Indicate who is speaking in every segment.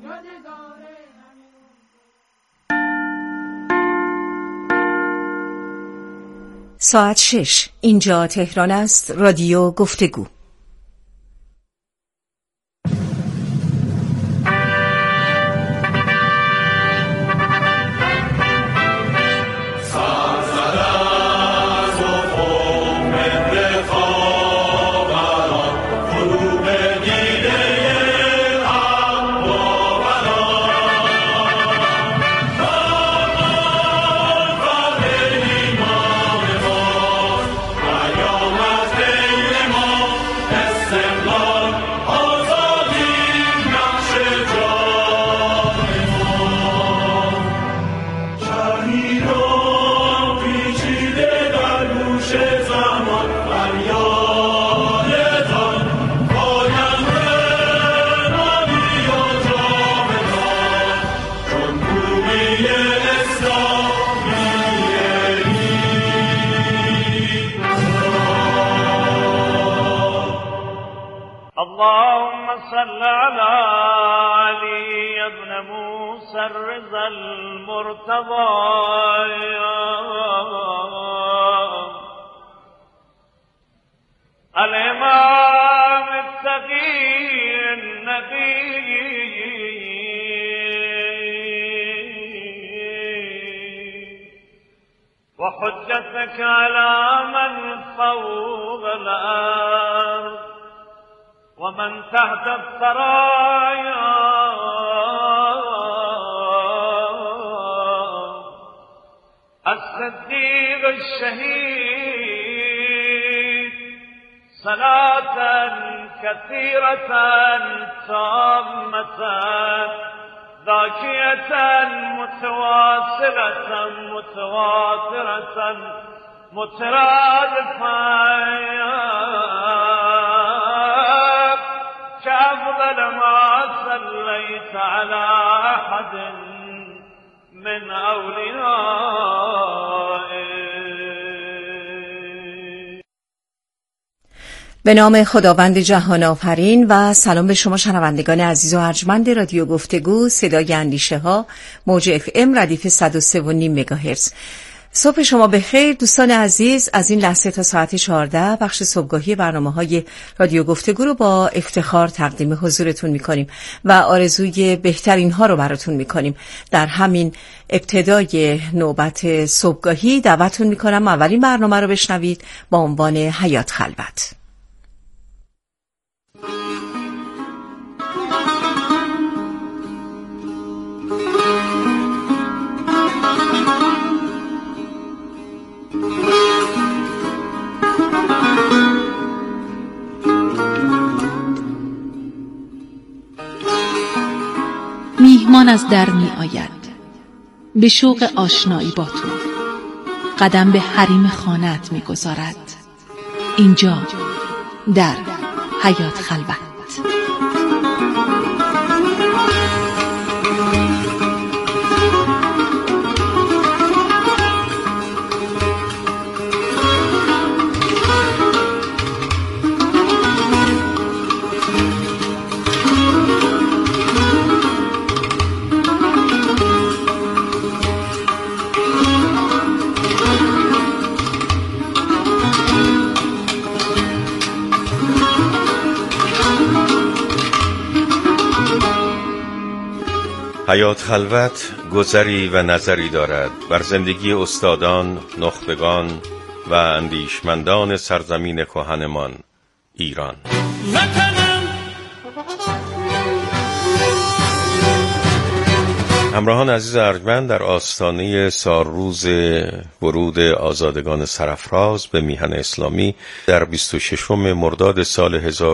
Speaker 1: ساعت 6 اینجا تهران است. رادیو گفتگو.
Speaker 2: اللهم صل على علي بن موسى الرضا المرتضى الإمام التقي النبي وحجتك على من فوق الأرض ومن تحت الثرايا الصديق الشهيد صلاة كثيرة تامة ذاكية متواصلة متواترة مترادفة كأفضل ما صليت على أحد من أوليائك.
Speaker 1: به نام خداوند جهان آفرین و سلام به شما شنوندگان عزیز و ارجمند رادیو گفتگو، صدای اندیشه ها، موج FM ردیف 103.5 مگاهرتز. صبح شما بخیر دوستان عزیز. از این لحظه تا ساعت 14 بخش صبحگاهی برنامه‌های رادیو گفتگو رو با افتخار تقدیم حضورتون می‌کنیم و آرزوی بهترین ها رو براتون می‌کنیم. در همین ابتدای نوبت صبحگاهی دعوتتون می‌کنم اولین برنامه رو بشنوید با عنوان حیات خلوت.
Speaker 3: میهمان از در می آید به شوق آشنایی با تو، قدم به حریم خانه‌ات می گذارد. اینجا در حیات خلوت.
Speaker 4: حیات خلوت گذری و نظری دارد بر زندگی استادان، نخبگان و اندیشمندان سرزمین کهنمان ایران. همراهان عزیز ارجمند، در آستانه سالروز ورود آزادگان سرافراز به میهن اسلامی در 26 مرداد سال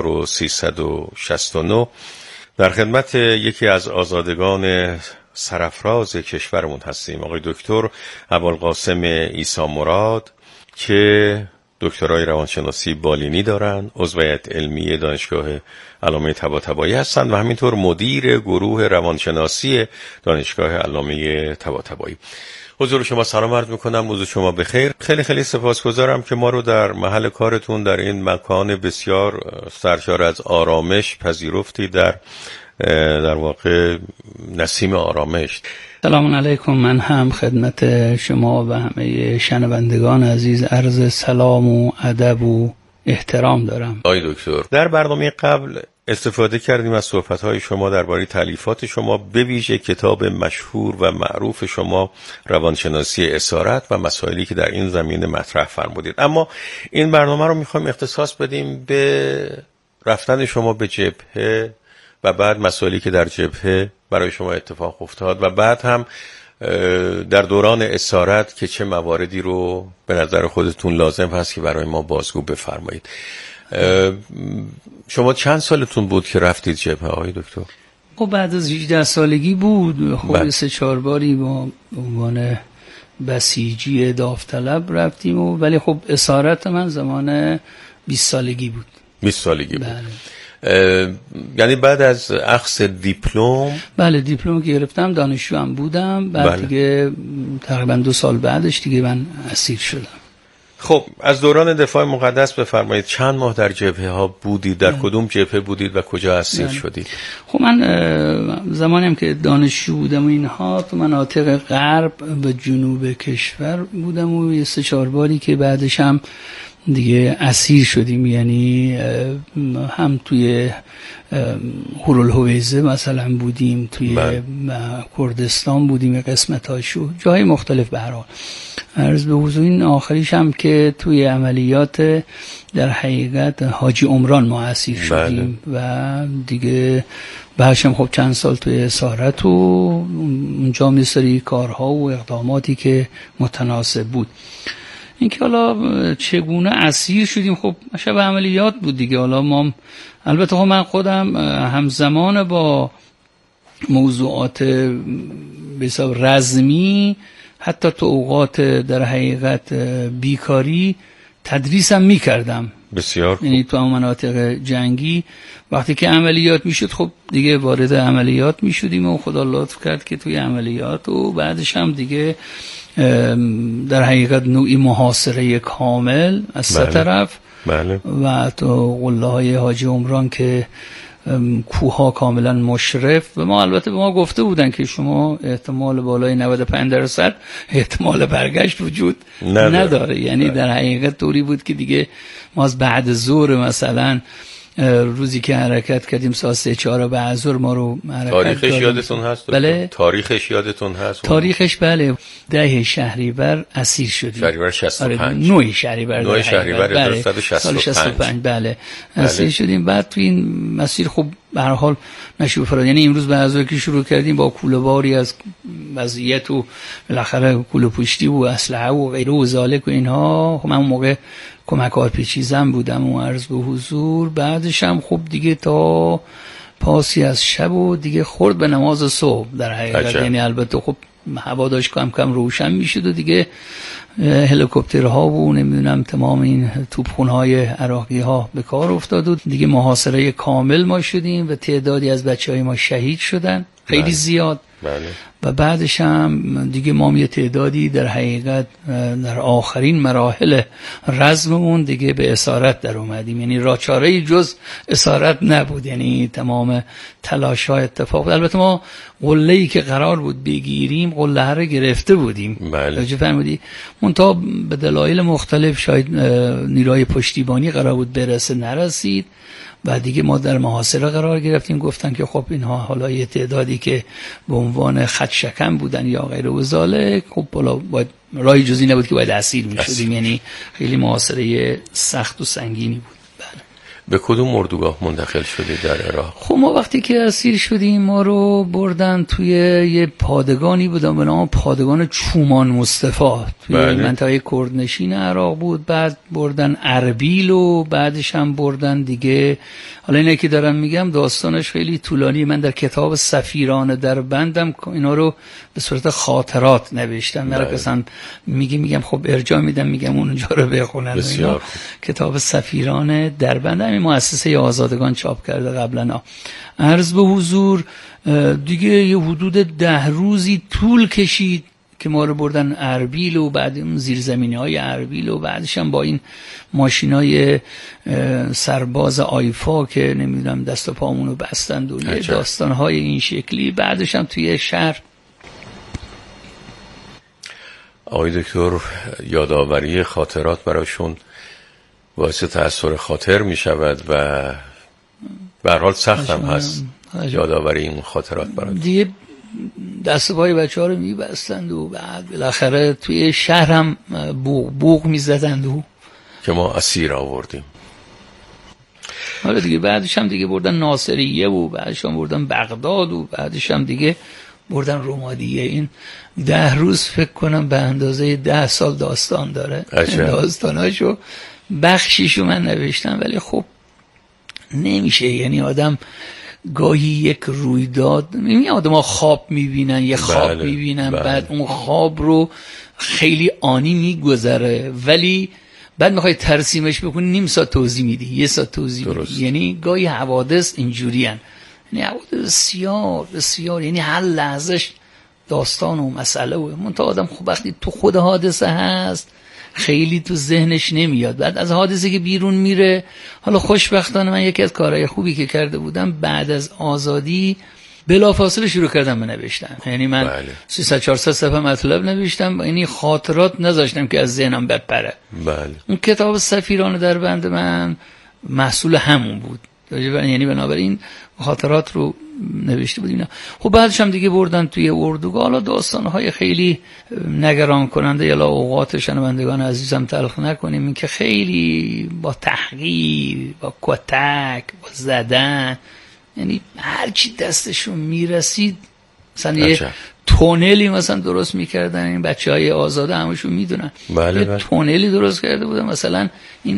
Speaker 4: 1369 در خدمت یکی از آزادگان سرافراز کشورمون هستیم، آقای دکتر ابوالقاسم عیسی مراد که دکترای روانشناسی بالینی دارن، عضو هیئت علمی دانشگاه علامه طباطبایی هستند و همینطور مدیر گروه روانشناسی دانشگاه علامه طباطبایی. حضور شما سلام عرض میکنم، روز شما بخیر. خیلی خیلی سپاسگزارم که ما رو در محل کارتون در این مکان بسیار سرشار از آرامش پذیرفتی در در واقع نسیم آرامش.
Speaker 5: سلام علیکم. من هم خدمت شما و همه شنوندگان عزیز عرض سلام و ادب و احترام دارم.
Speaker 4: آقای دکتر، در برنامه قبل استفاده کردیم از صحبت‌های شما درباره تالیفات شما، به ویژه کتاب مشهور و معروف شما روانشناسی اسارت و مسائلی که در این زمینه مطرح فرمودید. اما این برنامه رو می‌خوایم اختصاص بدیم به رفتن شما به جبهه و بعد مسائلی که در جبهه برای شما اتفاق افتاد و بعد هم در دوران اسارت که چه مواردی رو به نظر خودتون لازم هست که برای ما بازگو بفرمایید. شما چند سالتون بود که رفتید جبهه آقای دکتر؟
Speaker 5: خب بعد از 18 سالگی بود. خب 3-4 باری با عنوان بسیجی داوطلب رفتیم ولی خب اسارت من زمان 20 سالگی بود.
Speaker 4: 20 سالگی بود.
Speaker 5: بله.
Speaker 4: یعنی بعد از اخذ دیپلم؟
Speaker 5: بله، دیپلم گرفتم، دانشجو هم بودم. بعد
Speaker 4: بله.
Speaker 5: دیگه تقریبا 2 سال بعدش دیگه من اسیر شدم.
Speaker 4: خب از دوران دفاع مقدس بفرمایید، چند ماه در جبهه ها بودید؟ در کدوم جبهه بودید و کجا اسیر شدید؟
Speaker 5: خب من زمانی هم که دانشجو بودم و اینها تو مناطق غرب و جنوب کشور بودم و یه 3-4 باری که بعدش هم دیگه اسیر شدیم. یعنی هم توی هورالهویزه مثلا بودیم، توی کردستان بودیم، قسمتاشو جای مختلف. به هر حال عرض به حضور این آخریش هم که توی عملیات در حقیقت حاجی عمران ما اسیر شدیم. و دیگه بعدش هم خب چند سال توی اسارت و اونجا یه سری کارها و اقداماتی که متناسب بود. اینکه حالا چگونه اسیر شدیم، خب شب عملیات بود دیگه. حالا ما البته خب من خودم همزمان با موضوعات به حساب رزمی حتی تو اوقات در حقیقت بیکاری تدریسم میکردم.
Speaker 4: بسیار خوب.
Speaker 5: یعنی تو مناطق جنگی وقتی که عملیات میشد خب دیگه وارد عملیات میشدیم و خدا لطف کرد که توی عملیات و بعدش هم دیگه در حقیقت نوعی محاصره کامل از سه طرف.
Speaker 4: بله. و
Speaker 5: تو قله های حاجی عمران که کوها کاملا مشرف و ما البته به ما گفته بودن که شما احتمال بالای 95% احتمال برگشت وجود نداره. یعنی در حقیقت طوری بود که دیگه ما از بعد ظهر مثلا روزی که حرکت کردیم ساعت 3-4 بعد ظهر ما رو حرکت
Speaker 4: تاریخش یادتون هست؟
Speaker 5: بله.
Speaker 4: تاریخش یادتون هست؟
Speaker 5: تاریخش بله 10 شهریور اسیر شدیم.
Speaker 4: شهریور 65.
Speaker 5: 9 شهریور
Speaker 4: 1965
Speaker 5: بله اسیر شدیم. بعد تو این مسیر خب به هر حال نشو فراد. یعنی امروز به ازایی که شروع کردیم با کوله‌باری از وضعیت و بالاخره کوله پشتی و اسلحه و غیره و ذالک و اینها. خب من اون موقع کمکار پیچیزم بودم و عرض به حضور. بعدش هم خب دیگه تا پاسی از شب و دیگه خورد به نماز صبح در حقیقت. یعنی البته خب هوا داشت کم کم روشن میشد و دیگه هلیکوپترها و نمیدونم تمام این توپخونه‌های عراقی‌ها به کار افتاد و دیگه محاصره کامل ما شدیم و تعدادی از بچه‌های ما شهید شدن، خیلی زیاد.
Speaker 4: بله.
Speaker 5: و بعدش هم دیگه ما یه تعدادی در حقیقت در آخرین مراحل رزممون دیگه به اسارت در اومدیم. یعنی راچاره جز اسارت نبود. یعنی تمام تلاش‌ها اتفاق. البته ما قله‌ای که قرار بود بگیریم قله رو گرفته بودیم.
Speaker 4: بله.
Speaker 5: چه فهمیدی؟ منتها به دلایل مختلف شاید نیروی پشتیبانی قرار بود برسه نرسید و دیگه ما در محاصره قرار گرفتیم. گفتن که خب اینها حالا یه تعدادی که به عنوان خط شکن بودن یا غیره و ذالک، خب حالا باید راه جزئی نبود که باید اسیر می‌شدیم. یعنی خیلی محاصره سخت و سنگینی بود. بله.
Speaker 4: به کدوم اردوگاه منتقل شدید در عراق؟
Speaker 5: خب ما وقتی که اسیر شدیم ما رو بردن توی یه پادگانی بودن به نام پادگان چومان مصطفی توی منطقه کردنشین عراق بود. بعد بردن اربیل و بعدش هم بردن دیگه. حالا اینه که دارم میگم داستانش خیلی طولانی. من در کتاب سفیران در بندم اینا رو به صورت خاطرات نوشتم. من مثلا میگم خب ارجاع میدم میگم اونجا رو بخونن. کتاب سفیران در بند مؤسسه آزادگان چاپ کرده قبلا. عرض به حضور دیگه یه حدود 10 روزی طول کشید که ما رو بردن اربیل و بعد اون زیرزمینی‌های اربیل و بعدش هم با این ماشینای سرباز آیفا که نمیدونم دست و پامون رو بستند و یه داستان‌های این شکلی. بعدش هم توی شهر.
Speaker 4: آقای دکتر یادآوری خاطرات براشون باعث تأثیر خاطر می شود و به هر حال سخت هم هست یادآوری این خاطرات برای
Speaker 5: دیگه. دست پای بچه‌ها رو می‌بستند و بعد بالاخره توی شهر هم بوق می‌زدند و
Speaker 4: که ما اسیر آوردیم.
Speaker 5: حالا دیگه بعدش هم دیگه بردن ناصریه و بعدش هم بردن بغداد و بعدش هم دیگه بردن رمادیه. این 10 روز فکر کنم به اندازه 10 سال داستان داره. داستاناشو بخشیشو من نوشتم ولی خب نمیشه، یعنی آدم گاهی یک رویداد میبینی، آدم ها خواب میبینن، یه خواب میبینن بعد اون خواب رو خیلی آنی میگذره ولی بعد میخوای ترسیمش بکنی نیم ساعت توضیح میدی، 1 ساعت توضیح میدی. یعنی گاهی حوادث اینجوری هن. یعنی حوادث بسیار بسیار، یعنی هر لحظهش داستان و مسئله و منتها آدم خب وقتی تو خود حادثه هست خیلی تو ذهنش نمیاد. بعد از حادثه که بیرون میره، حالا خوشبختانه من یکی از کارهای خوبی که کرده بودم بعد از آزادی بلافاصله شروع کردم به نوشتن. یعنی من 300-400 صفحه مطلب نوشتم، یعنی خاطرات نذاشتم که از ذهنم بپره. اون کتاب سفیران در بند من محصول همون بود، یعنی بنابراین خاطرات رو نوشته بودیم. خب بعدش هم دیگه بردن توی اردوگاه. حالا داستان‌های خیلی نگران کننده، یلا اوقات شنوندگان عزیزم تلخ نکنیم، این که خیلی با تحقیر، با کتک، با زدن، یعنی هر چی دستشون میرسید مثلا یه تونلی مثلا درست میکردن. این بچهای آزاده همشون میدونن یه تونلی درست کرده بودن، مثلا این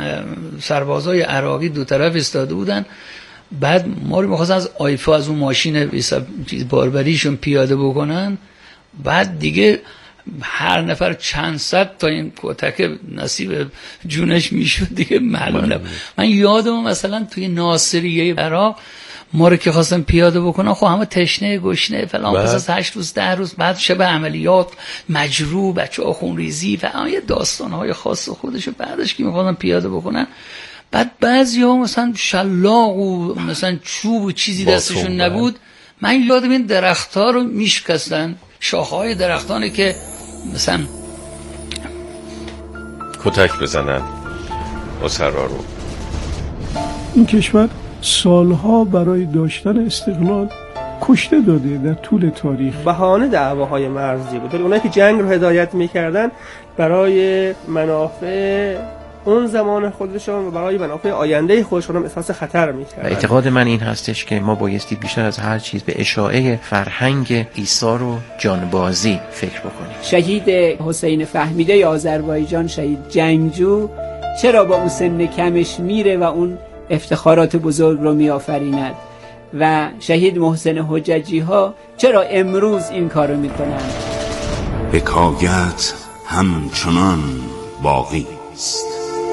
Speaker 5: سربازای عراقی دو طرف ایستاده بودن، بعد ما رو می‌خواستن از آیفا از اون ماشین باربریشون پیاده بکنن، بعد دیگه هر نفر چند صد تا این کتک نصیب جونش میشد دیگه معلوم نبود. من یادم مثلا توی ناصریه عراق ما رو که خواستن پیاده بکنن، خب همه تشنه گشنه فلان، پس از 8 روز 10 روز بعد شب عملیات مجروح، بچه‌ها خونریزی و یه داستان‌های خاص خودشو بعدش که می‌خواستن پیاده بکنن، بعد بعضی‌ها مثلا شلاق و مثلا چوب و چیزی دستشون نبود. من یادم این درخت‌ها رو میشکستن، شاخه‌های درختانی که مثلا
Speaker 4: کتک بزنن اسرا رو.
Speaker 6: این کشور سالها برای داشتن استقلال کشته داده در طول تاریخ.
Speaker 7: بهانه دعواهای مرزی بود. اونایی که جنگ رو هدایت می‌کردن برای منافع اون زمان خودشون و برای منافع آینده خودشون هم احساس خطر می‌کردن.
Speaker 8: اعتقاد من این هستش که ما بایستی بیشتر از هر چیز به اشاعه فرهنگ ایثار و جانبازی فکر بکنیم.
Speaker 9: شهید حسین فهمیده آذربایجان، شهید جنگجو، چرا با اون سن کمش میره و اون افتخارات بزرگ رو میآفریند و شهید محسن حججی ها چرا امروز این کارو میکنن؟
Speaker 10: حکایت همچنان باقی است.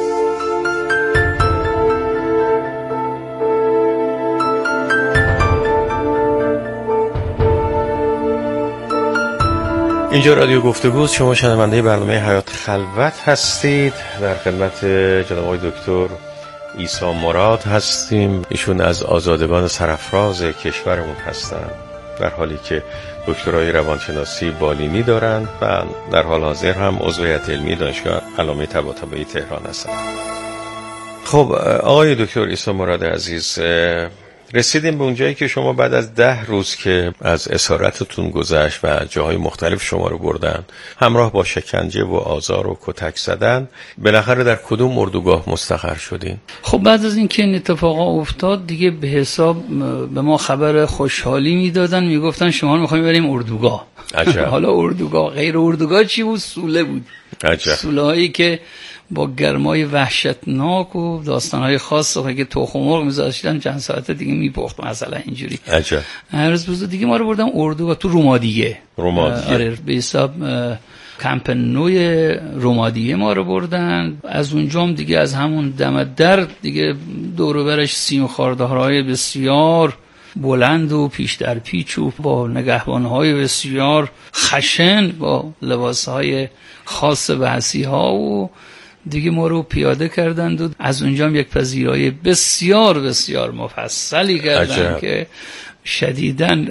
Speaker 4: اینجا رادیو گفتگوست. شما شنونده برنامه حیات خلوت هستید. در خدمت جناب آقای دکتر عیسی مراد هستیم. ایشون از آزادگان سرافراز کشورمون هستند، در حالی که دکترای روانشناسی بالینی دارند و در حال حاضر هم عضو هیئت علمی دانشگاه علامه طباطبایی تهران هستند. خب آقای دکتر عیسی مراد عزیز، رسیدیم به اونجایی که شما بعد از 10 روز که از اسارتتون گذشت و جاهای مختلف شما رو بردن همراه با شکنجه و آزار و کتک زدن، بالاخره در کدوم اردوگاه مستقر شدین؟
Speaker 5: خب بعد از اینکه این اتفاقا افتاد دیگه به حساب به ما خبر خوشحالی میدادن، میگفتن شما رو میخوایم بریم اردوگاه. حالا اردوگاه غیر اردوگاه چی بود؟ سوله بود. سوله هایی که با گرمای وحشتناک و داستانهای خاص که تخم مرغ می‌ذاشتن چند ساعت دیگه میپخت مثلا اینجوری. هر روز دیگه ما رو بردن اردوگاه تو رمادیه. آره به حساب کمپ نوی رمادیه ما رو بردن. از اونجام دیگه از همون دم در دیگه دور و برش سیم خاردارهای بسیار بلند و پیش در پیچ و با نگهبانهای بسیار خشن با لباسهای خاص بحثی ها و دیگه ما رو پیاده کردند و از اونجا هم یک پذیرایی بسیار بسیار مفصلی کردند که شدیداً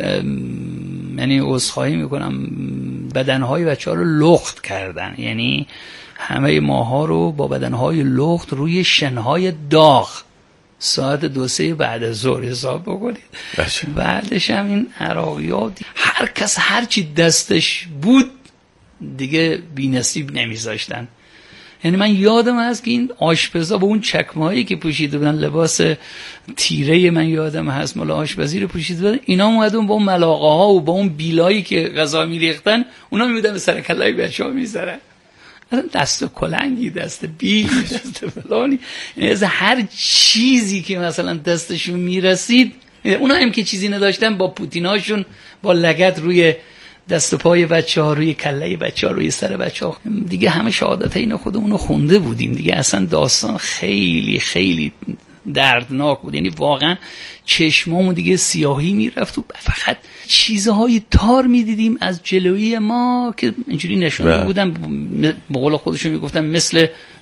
Speaker 5: یعنی عذرخواهی میکنم بدنهای بچه ها رو لخت کردن، یعنی همه ماها رو با بدنهای لخت روی شنهای داغ ساعت 2-3 بعد از ظهر حساب بکنید. بعدش هم این عراقی ها هر کس هرچی دستش بود دیگه بی نصیب نمیذاشتن. یعنی من یادم هست که این آشپزا با اون چکمه‌هایی که پوشیده بودن، لباس تیره من یادم هست مال آشپزی رو پوشیده بودن، اینا اومدن با اون ملاقه ها و با اون بیلایی که غذا میریختن اونا میبودن به سر کلای بچه‌ها میذارن. دست کلنگی، دست بیل، دست فلانی، یعنی از هر چیزی که مثلا دستشون میرسید. اونا هم که چیزی نداشتن با پوتیناشون با لگد روی دست و پای بچه‌ها، روی کله بچه‌ها، روی سر بچه‌ها. دیگه همه شهادت این خودمون رو خونده بودیم دیگه. اصلا داستان خیلی خیلی دردناک بود، یعنی واقعا چشمامون دیگه سیاهی میرفت و فقط چیزهای تار میدیدیم از جلوی ما که اینجوری نشون بودن، به قول خودشون میگفتن مثل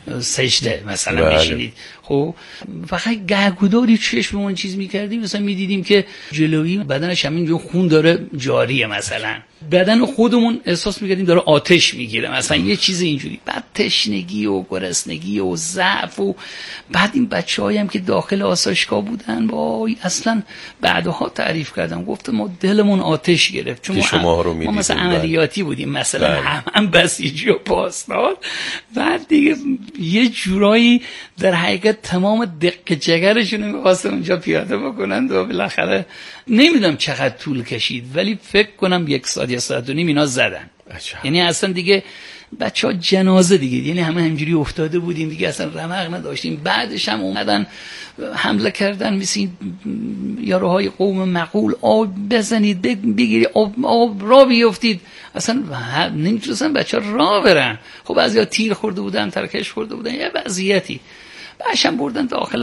Speaker 5: سجده مثلا نشینید. خب فقط گهگوداری چشممون چیز میکردیم، مثلا میدیدیم که جلوی بدنش همینجور خون داره جاریه، مثلا بدن خودمون احساس میکردیم داره آتش میگیره، مثلا یه چیز اینجوری. بعد تشنگی و گرسنگی و ضعف و بعد این بچه‌هایی هم که داخل آسایشگاه بودن وای اصلا بعدها تعریف کردم، گفتم ما دلمون آتش گرفت چون ما مثلا عملیاتی بودیم، مثلا هم بسیجی و پاسدار. بعد دیگه یه جورایی در حقیقت تمام دق جگرشون رو می‌خواستن اونجا پیاده بکنن و بالاخره نمیدونم چقدر طول کشید ولی فکر کنم 1 ساعت یا ساعت و نیم اینا زدن. یعنی اصلا دیگه بچه‌ها جنازه دیگه، یعنی همه همینجوری افتاده بودیم دیگه، اصلا رمق نداشتیم. بعدش هم اومدن حمله کردن مثل یاروهای قوم مغول، آب بزنید بگیرید آب را بیفتید، اصلا نمیتونستن بچه‌ها راه برن. خب بعضیا تیر خورده بودن، ترکش خورده بودن، یه وضعیتی. بعدشم بردن داخل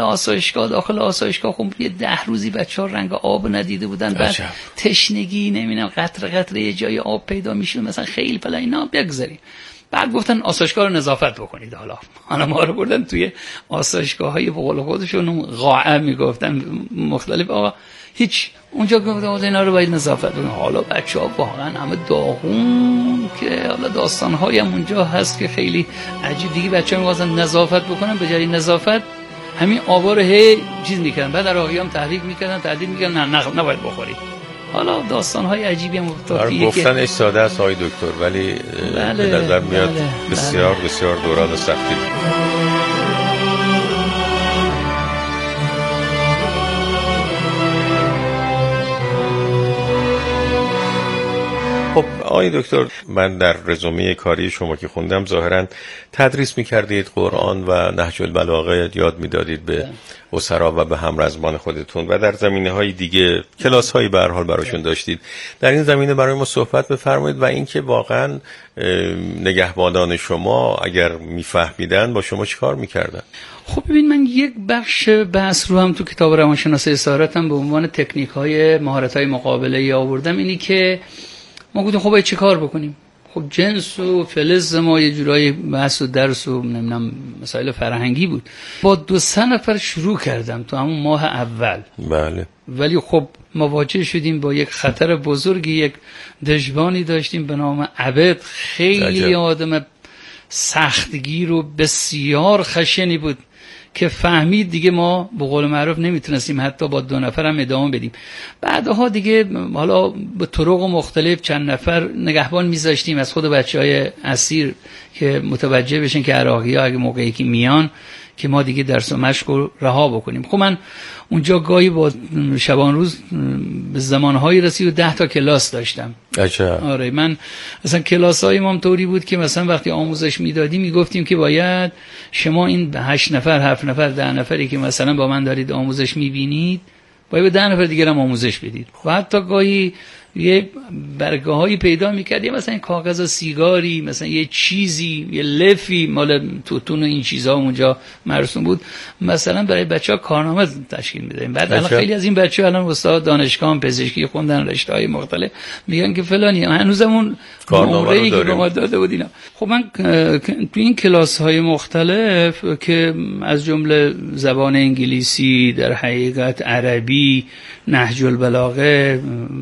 Speaker 5: آسایشگاه خب یه 10 روزی بچه‌ها رنگ آب ندیده بودن. بعد تشنگی نمیدونم قطره یه جای آب پیدا میشه مثلا خیلی فلا اینا بگذاریم. بعد گفتن آسایشگاه رو نظافت بکنید. حالا ما رو بردن توی آسایشگاه‌های به قول خودشون قاعه میگفتن مختلف. آقا هیچ اونجا گفتن اینا رو باید نظافت بکنید. حالا بچه‌ها واقعا همه داغون که حالا داستان‌های هم اونجا هست که خیلی عجیب. دیگه بچه‌ها می‌خواستن نظافت بکنن، به جای نظافت همین آبا رو هی چیز می‌کردن. بعد عراقی‌ها هم تحریک می‌کردن، تعدیل می‌کردن نه نباید بخورید. حالا داستان‌های عجیبی هم افتادیه
Speaker 4: گفتنش ساده است آقای دکتر، ولی به نظر میاد بسیار بسیار دوران سختی. خب آقای دکتر، من در رزومه کاری شما که خوندم ظاهراً تدریس می‌کردید قرآن و نهج البلاغه یاد می‌دادید به اسرا و به همرزمان خودتون و در زمینه‌های دیگه کلاس‌هایی به هر حال براشون داشتید. در این زمینه برای ما صحبت بفرمایید و اینکه واقعاً نگهبانان شما اگر می‌فهمیدن با شما چیکار می‌کردن؟
Speaker 5: خب ببین، من یک بخش بحث رو هم تو کتاب روانشناسی اسارتم به عنوان تکنیک‌های مهارت‌های مقابله آوردم. اینی که ما گفتیم خب باید چه کار بکنیم؟ خب جنس و فلز ما یه جورایی بحث و درس و نمیدونم مسائل فرهنگی بود. با 2-3 نفر شروع کردم تو همون ماه اول.
Speaker 4: بله.
Speaker 5: ولی خب مواجه شدیم با یک خطر بزرگی. یک دژبانی داشتیم به نام عبد، خیلی آدم سختگیر و بسیار خشنی بود که فهمید دیگه ما به قول معروف نمیتونستیم حتی با 2 نفر هم ادامه بدیم. بعدها دیگه حالا به طرق مختلف چند نفر نگهبان میذاشتیم از خود بچهای اسیر که متوجه بشن که عراقی‌ها اگه موقعی که میان که ما دیگه درس و مشق رو رها بکنیم. خب من اونجا گاهی با شبان روز به زمانهایی رسید و 10 تا کلاس داشتم. آره، من مثلا کلاس‌های ما هم طوری بود که مثلا وقتی آموزش میدادیم میگفتیم که باید شما این 8 نفر 7 نفر 10 نفری که مثلا با من دارید آموزش میبینید باید به 10 نفر دیگه هم آموزش بدید. و حتی گاهی یه برگه‌هایی پیدا می‌کرد، مثلا کاغذ سیگاری، مثلا یه چیزی، یه لفی مال توتون و این چیزا اونجا مرسوم بود، مثلا برای بچه‌ها کارنامه تشکیل می‌دادیم. بعد الان خیلی از این بچه‌ها الان استاد دانشگاه پزشکی خوندن، رشته‌های مختلف، میگن که فلانی هنوزمون کارنامه‌ای که به ما داده بود اینا. خب من تو این کلاس‌های مختلف که از جمله زبان انگلیسی، در حقیقت عربی، نهج البلاغه،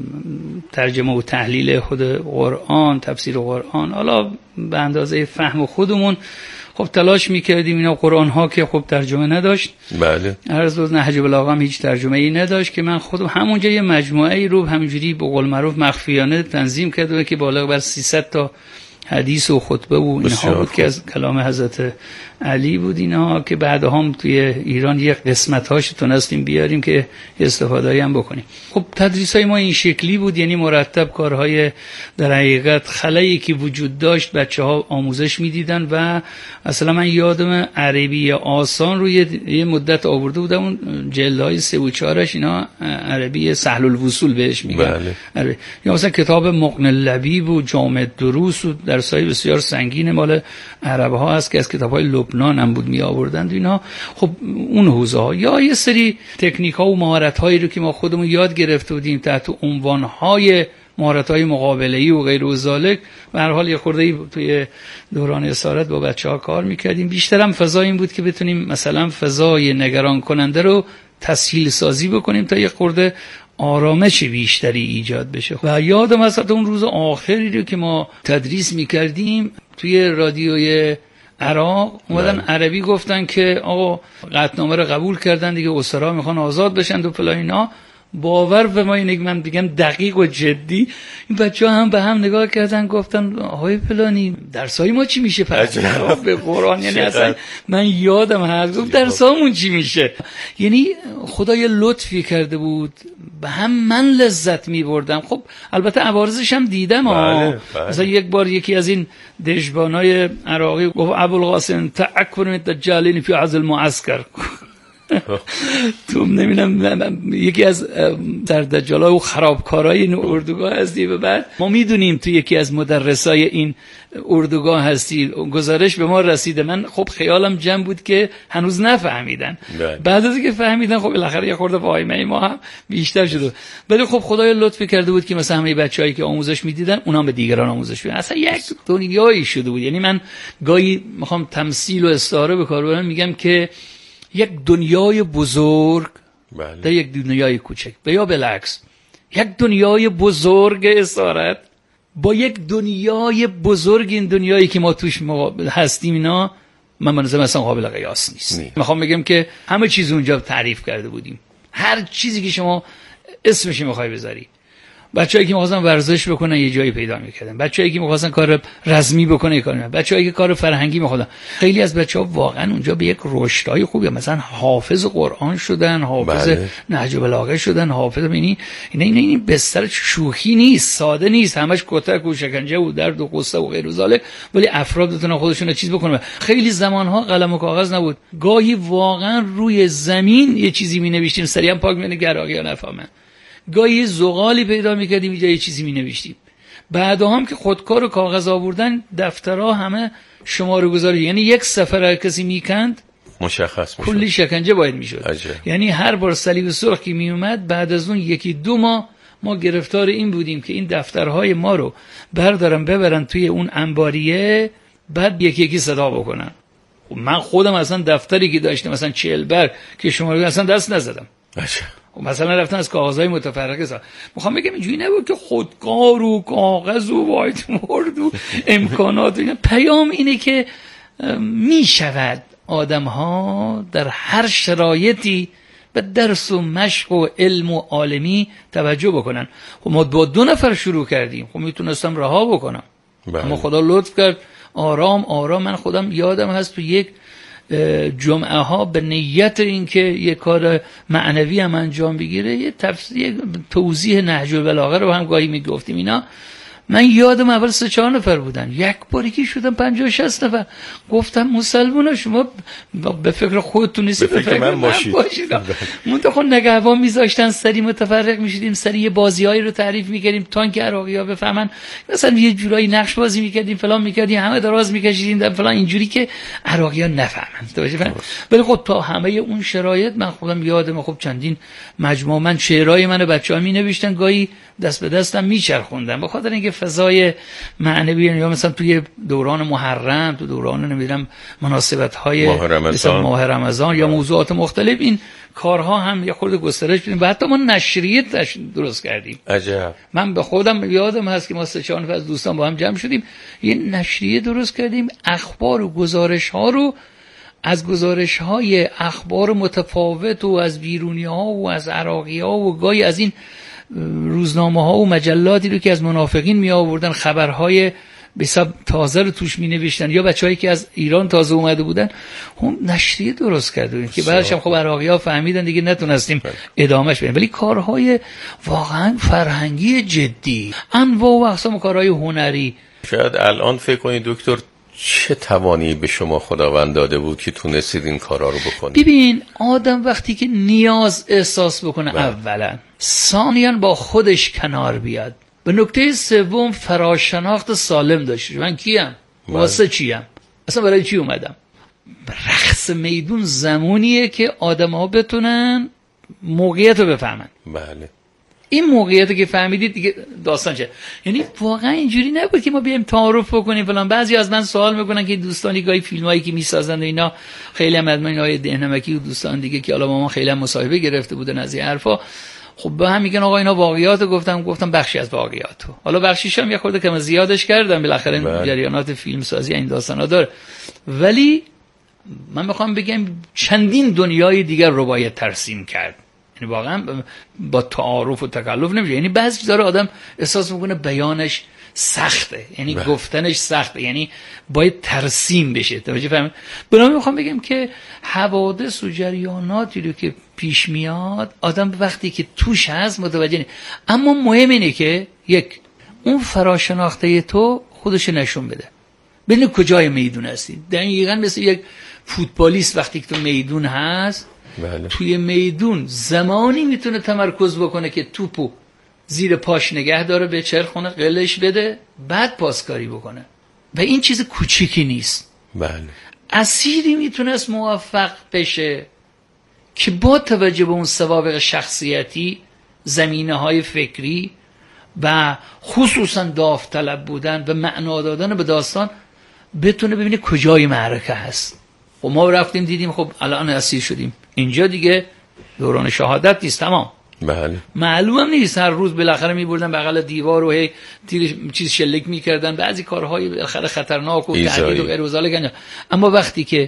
Speaker 5: ترجمه و تحلیل خود قرآن، تفسیر قرآن، حالا به اندازه فهم خودمون خب تلاش میکردیم اینا. قرآن ها که خب ترجمه نداشت،
Speaker 4: بله،
Speaker 5: عرض روز نهج البلاغه هم هیچ ترجمه ای نداشت که من خودم همونجا یه مجموعه ای رو همینجوری به قول معروف مخفیانه تنظیم کردم که بالغ بر 300 تا حدیث و خطبه و اینها بود که از کلام حضرت علی بود اینها، که بعد هم توی ایران یک قسمت هاش تونستیم بیاریم که استفاده هم بکنیم. خب تدریس های ما این شکلی بود، یعنی مرتب کارهای در حقیقت خلایی که وجود داشت بچه ها آموزش میدیدن. و اصلا من یادم عربی آسان رو یه مدت آورده بودم، اون جلدهای 3 و 4 اینا عربی سهل الوصول بهش میگن. بله. یا مثلا کتاب مغنی اللبیب و جامع دروس و درسای بسیار سنگین مال عرب ها هست که از کتاب های لبنان هم بود می آوردند اینا. خب اون حوزه ها یا یه سری تکنیک ها و مهارت هایی رو که ما خودمون یاد گرفته بودیم تحت عنوان های مهارت های مقابله‌ای و غیر و ذالک، به هر حال یه خورده توی دوران اسارت با بچه‌ها کار می‌کردیم. بیشتر هم فضا این بود که بتونیم مثلا فضای نگران کننده رو تسهیل سازی بکنیم تا یه خورده آرامش بیشتری ایجاد بشه. و یادم از اون روز آخری رو که ما تدریس می‌کردیم توی رادیوی عراق اومدن عربی گفتن که آقا قطعنامه رو قبول کردن دیگه، اسرا میخوان آزاد بشن و فلان اینا. باور به ما اینه که من بگم دقیق و جدی، این بچه‌ها هم به هم نگاه کردن گفتن آهای فلانی درسای ما چی میشه پس به قرآن؟ یعنی اصلا من یادم هست گفت درسامون چی میشه. یعنی خدا یه لطفی کرده بود به هم من لذت میبردم. خب البته عوارضش هم دیدم. مثلا یک بار یکی از این دژبانای عراقی گفت ابوالقاسم تأکبر من الدجالین فی عز المعسكر. تو نمیدونم یکی از سردجالای و خرابکارای این اردوگاه هستی. و بعد ما میدونیم تو یکی از مدرسای این اردوگاه هستی، گزارش به ما رسیده. من خب خیالم جمع بود که هنوز نفهمیدن. بعد از اینکه فهمیدن خب بالاخره یه خورده واهمه ما هم بیشتر شد. ولی خب خدای لطفی کرده بود که مثلا همه بچه‌هایی که آموزش میدیدن اونا به دیگران آموزش میدن. اصلا یک دنیایی شده بود. یعنی من گاهی میخوام تمثیل و استعاره به کار ببرم، میگم که یک دنیای بزرگ در یک دنیای کوچک، یا بالعکس یک دنیای بزرگ اسارت با یک دنیای بزرگ، این دنیایی که ما توش هستیم اینا من مثلا قابل قیاس نیست. میخوام بگم که همه چیز اونجا تعریف کرده بودیم، هر چیزی که شما اسمش میخوای بذاری. بچه‌ای که می‌خواستن ورزش بکنن یه جایی پیدا می‌کردن، بچه‌ای که می‌خواستن کار رزمی بکنن یه کاری می‌کردن، بچه‌ای که کار فرهنگی می‌خواستن. خیلی از بچه‌ها واقعا اونجا به یک رشدای خوبی مثلا حافظ قرآن شدن، حافظ نهج البلاغه شدن، حافظ این بستر شوخی نیست، ساده نیست، همش کتک و شکنجه و درد و غصه و غیر ذالک، ولی افراد بتونن خودشون چیز بکنن. خیلی زمان‌ها قلم و کاغذ نبود، گاهی واقعا روی زمین یه چیزی می‌نوشتیم سریعا پاک می‌کنه گراقی‌ها نفهمن. گاهی زغالی پیدا می‌کردیم اینجا یه چیزی می‌نوشتیم. بعدا هم که خودکار و کاغذ آوردن دفترها همه شماره گذاری، یعنی یک سفر هر کسی میکند
Speaker 4: مشخص میشد،
Speaker 5: کلی شکنجه باید میشد. یعنی هر بار صلیب سرخ که میومد بعد از اون 1-2 ماه ما گرفتار این بودیم که این دفترهای ما رو بردارن ببرن توی اون انباریه، بعد یکی صدا بکنن. من خودم اصلا دفتری که داشتم مثلا 40 برگ که شماره اصلا دست نزدم. مثلا رفتن از کاغذهای متفرقه سا. میخوام بگم اینجوری نبود که خودکار و کاغذ و وایت بورد و امکانات و اینا. پیام اینه که میشود آدم ها در هر شرایطی به درس و مشق و علم و عالمی توجه بکنن. خب ما با 2 نفر شروع کردیم، خب میتونستم رها بکنم، اما خدا لطف کرد آرام من خودم یادم هست تو یک جمعه ها به نیت اینکه یک کار معنوی هم انجام بگیره یه توضیح نهج البلاغه رو هم گاهی میگفتیم اینا. من یادم اول 3-4 نفر بودن، یک باری شدم 50-60 نفر. گفتم مسلمونا شما به فکر خودتون نیستید، به فکر من باشید. منتها نگهبان میذاشتن، سری متفرق میشدیم، سری یه بازیایی رو تعریف میکردیم تا اینکه عراقی‌ها بفهمن، مثلا یه جورایی نقش بازی میکردیم، فلان میکردیم، همه دراز میکشیدیم فلان، اینجوری که عراقی‌ها نفهمن. ولی خب تا همه اون شرایط من خودم یادم، خب چندین مجموعه من شعرهای من بچه‌ها مینوشتن، گاهی دست به دستم میچرخوندم، به خاطر اینکه فضای معنوی، یا مثلا توی دوران محرم، تو دوران نمیدونم مناسبت‌های ماه رمضان یا موضوعات مختلف، این کارها هم یه خورده گسترش بدیم و حتی ما نشریه درست کردیم.
Speaker 4: عجب.
Speaker 5: من به خودم یادم هست که ما 3-4 نفر از دوستان با هم جمع شدیم، یه نشریه درست کردیم، اخبار و گزارش‌ها رو از گزارش‌های اخبار متفاوت و از بیرونی‌ها و از عراقی‌ها و گاهی از این روزنامه‌ها و مجلاتی رو که از منافقین می آوردن، خبرهای بسیار تازه رو توش می نوشتن، یا بچه‌هایی که از ایران تازه اومده بودن، هم نشریه درست کردن که بعدش هم خب عراقی‌ها فهمیدن دیگه نتونستیم ادامهش بدیم. ولی کارهای واقعا فرهنگی جدی، انواع و اقسام کارهای هنری.
Speaker 4: شاید الان فکر کنید دکتر چه توانی به شما خداوند داده بود که تونستید این کارا رو بکنید؟
Speaker 5: ببین آدم وقتی که نیاز احساس بکنه، اولا ثانیاً با خودش کنار بیاد، به نکته سوم فراشناخت سالم داشته. من کیم؟ واسه چیم؟ اصلا برای چی اومدم؟ رقص میدون زمانیه که آدم‌ها بتونن موقعیت رو بفهمن.
Speaker 4: بله.
Speaker 5: این موقعیتی که فهمیدید دیگه داستان چه؟ یعنی واقعا اینجوری نبود که ما بیایم تعارف بکنیم فلان. بعضی از من سوال میکنن که دوستانی گاهی فیلمایی که میسازن و اینا، خیلی هم از اینای دهنمکی و دوستان دیگه که حالا با ما خیلی هم مصاحبه گرفته بودن از این حرفا، خب به هم میگن آقا اینا واقعیات. گفتم بخشی از واقعیاتو، حالا بخشیش هم یه خورده کم زیادش کردم، بالاخره جریانات فیلم سازی این داستانا داره. ولی من میخوام بگم چندین دنیای دیگر رو باید ترسیم کرد. یعنی واقعا با تعارف و تکلف نمیشه. یعنی بعضی چیزا رو آدم احساس میکنه بیانش سخته، یعنی گفتنش سخته، یعنی باید ترسیم بشه. توجه فهمید؟ بنابراین میخوام بگم که حوادث و جریاناتی رو که پیش میاد آدم وقتی که توش هست متوجه نیست. اما مهم اینه که یک، اون فراشناخته تو خودش نشون بده، ببین کجای میدون هستی. دقیقاً مثل یک فوتبالیست وقتی که تو میدون هست، بله. توی میدون زمانی میتونه تمرکز بکنه که توپو زیر پاش نگه داره، به چرخونه قلش بده، بعد پاسکاری بکنه و این چیز کوچیکی نیست.
Speaker 4: بله.
Speaker 5: اسیری میتونست موفق بشه که با توجه به اون سوابق شخصیتی، زمینه‌های فکری و خصوصا داوطلب بودن و معنا دادن به داستان بتونه ببینه کجای معرکه هست. و ما رفتیم دیدیم خب الان اسیر شدیم، اینجا دیگه دوران شهادت نیست، تمام.
Speaker 4: بله.
Speaker 5: معلومم نیست، هر روز بالاخره می‌بردن بغل دیوار و هی چیز شلیک می‌کردن، بعضی کارهای بالاخره خطرناک و تهدید و غیر و ذالک. اما وقتی که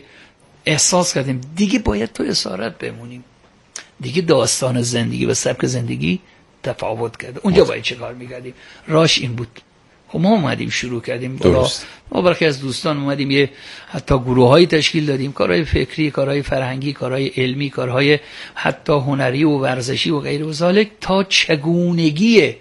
Speaker 5: احساس کردیم دیگه باید تو اسارت بمونیم، دیگه داستان زندگی و سبک زندگی تفاوت کرده، اونجا باید چه کار می‌کردیم؟ راش این بود. خب ما اومدیم شروع کردیم، ما برخی از دوستان اومدیم یه حتی گروه‌های تشکیل دادیم، کارهای فکری، کارهای فرهنگی، کارهای علمی، کارهای حتی هنری و ورزشی و غیر و ذالک، تا چگونگی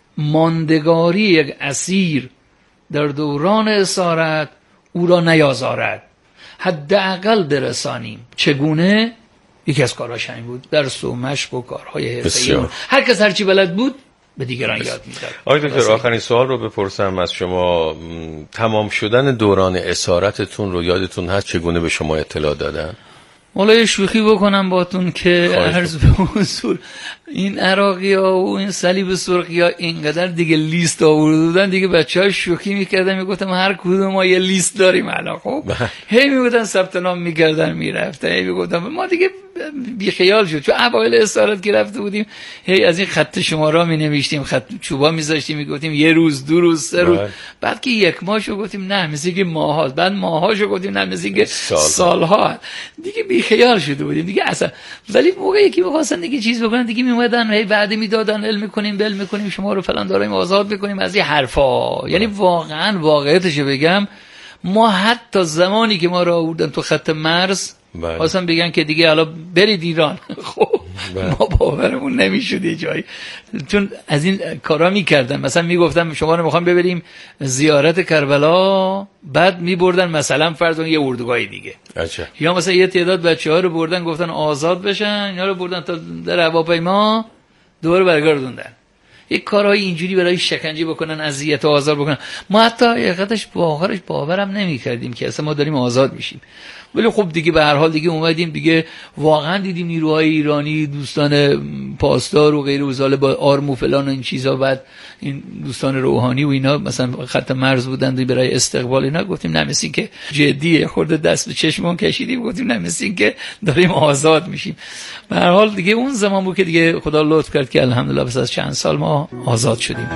Speaker 5: ماندگاری یک اسیر در دوران اسارت او را نیازارد، حداقل برسانیم. چگونه؟ یکی از کارهاش این بود، درس و مشق و کارهای حرفه‌ای. هر کس هر چی بلد بود به دیگران یاد میداد.
Speaker 4: آقای دکتر آخرین سوال رو بپرسم از شما، تمام شدن دوران اسارتتون رو یادتون هست؟ چگونه به شما اطلاع دادن؟
Speaker 5: والا شوخی بکنم باتون که عرض به حضور این عراقی‌ها و این صلیب سرخی‌ها اینقدر دیگه لیست آورده بودن دیگه، بچه‌ها شوخی می‌کردن، میگفتم هر کدوم ما یه لیست داریم الان. خب هی میگفتن ثبت نام می‌کردن میرفتن، هی میگفتم ما دیگه بی خیال شد. چون اوایل اسارت که رفته بودیم هی از این خط شمارا می‌نوشتیم، خط چوبا می‌ذاشتیم، میگفتیم یه روز، دو روز، سه روز. بعد که یک ماهشو گفتیم نه مثل که ماه‌ها، بعد ماه‌هاشو گفتیم نه مثل که سال‌ها. دیگه بی خیال شده بودیم دیگه اصلا. ولی موقعی که می‌خواستن دیگه چیز بکنن دیگه میومدن هی وعده میدادن، علم می‌کنیم شما رو فلان داریم آزاد می‌کنیم از این حرفا. یعنی واقعا واقعیتش بگم، ما حتی زمانی که ما رو آوردن تو خط مرز، واسه بگن که دیگه حالا برید ایران، خب ما باورمون نمیشد یه جایی، چون از این کارا میکردن. مثلا میگفتم شما رو میخوام ببریم زیارت کربلا، بعد میبردن مثلا فرض یه اردوگاه دیگه. یا مثلا یه تعداد بچه‌ها رو بردن گفتن آزاد بشن، اینا رو بردن تا در هواپیما دوباره برگردوندن. یک کارهای اینجوری برای شکنجه بکنن، اذیت و آزار بکنن. ما حتی حقیقتش باورم نمی‌کردیم که اصلا ما داریم آزاد میشیم. ولی خب دیگه به هر حال دیگه اومدیم دیگه، واقعا دیدیم نیروهای ایرانی، دوستان پاسدار و غیره و زاله با آرم و فلان و این چیزا، بعد این دوستان روحانی و اینا مثلا خط مرز بودن برای استقبال اینا. گفتیم نمیسین که جدیه، خورده دست به چشمون کشیدیم، گفتیم نمیسین که داریم آزاد میشیم. به هر حال دیگه اون زمان بود که دیگه خدا لطف کرد که الحمدلله پس از چند سال ما آزاد شدیم.